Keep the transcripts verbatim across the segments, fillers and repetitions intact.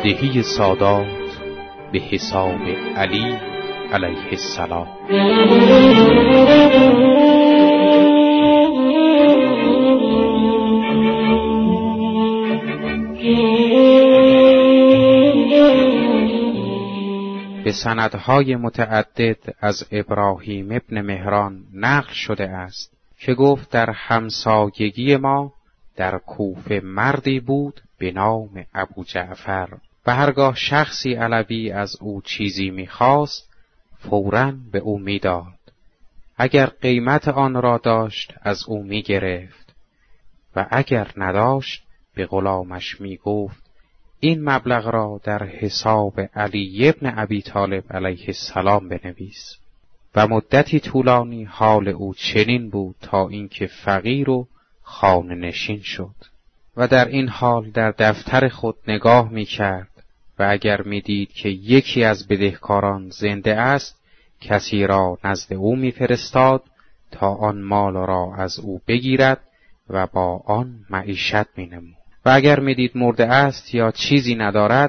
بدهی سادات به حساب علی علیه السلام. به سندهای متعدد از ابراهیم ابن مهران نقل شده است که گفت در همسایگی ما در کوفه مردی بود به نام ابو جعفر و هرگاه شخصی علوی از او چیزی می‌خواست فوراً به او می‌داد. اگر قیمت آن را داشت از او می‌گرفت و اگر نداشت به غلامش می‌گفت این مبلغ را در حساب علی ابن ابی طالب علیه السلام بنویس. و مدتی طولانی حال او چنین بود تا اینکه فقیر و خانه نشین شد و در این حال در دفتر خود نگاه می‌کرد و اگر می‌دید که یکی از بدهکاران زنده است کسی را نزد او می‌فرستاد تا آن مال را از او بگیرد و با آن معیشت می‌نمود و اگر می‌دید مرده است یا چیزی ندارد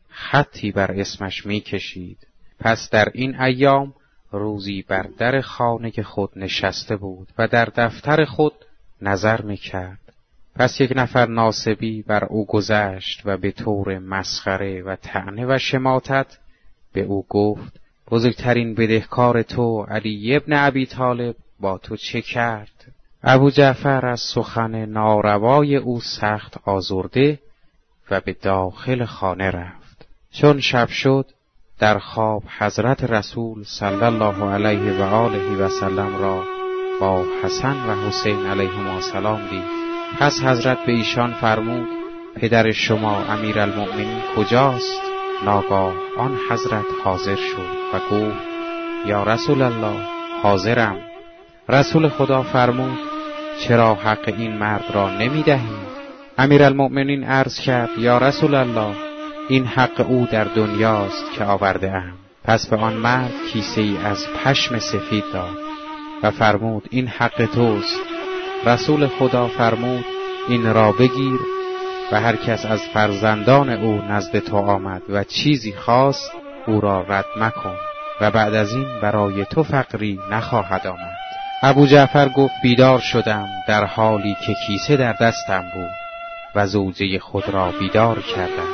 خطی بر اسمش می‌کشید. پس در این ایام روزی بر در خانه خود نشسته بود و در دفتر خود نظر می‌کرد. پس یک نفر ناصبی بر او گذشت و به طور مسخره و طعنه و شماتت به او گفت بزرگترین بدهکار تو علی ابن ابی طالب با تو چه کرد؟ ابو جعفر از سخن ناروای او سخت آزرده و به داخل خانه رفت. چون شب شد در خواب حضرت رسول صلی الله علیه و آله و سلم را با حسن و حسین علیهما السلام دید. پس حضرت به ایشان فرمود پدر شما امیرالمؤمنین کجاست؟ ناگاه آن حضرت حاضر شد و گفت یا رسول الله حاضرم. رسول خدا فرمود چرا حق این مرد را نمی دهی؟ امیرالمؤمنین عرض کرد یا رسول الله این حق او در دنیاست که آورده ام. پس به آن مرد کیسه ای از پشم سفید داد و فرمود این حق توست. رسول خدا فرمود این را بگیر و هر کس از فرزندان او نزد تو آمد و چیزی خواست او را رد مکن و بعد از این برای تو فقری نخواهد آمد. ابو جعفر گفت بیدار شدم در حالی که کیسه در دستم بود و زوجه خود را بیدار کردم.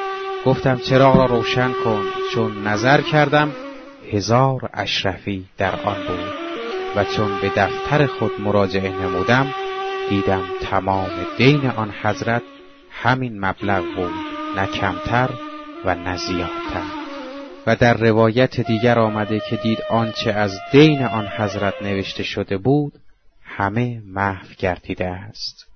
گفتم چراغ را روشن کن، چون نظر کردم هزار اشرفی در آن بود و چون به دفتر خود مراجعه نمودم دیدم تمام دین آن حضرت همین مبلغ بود، نه کمتر و نه زیادتر. و در روایت دیگر آمده که دید آنچه از دین آن حضرت نوشته شده بود همه محو گردیده است.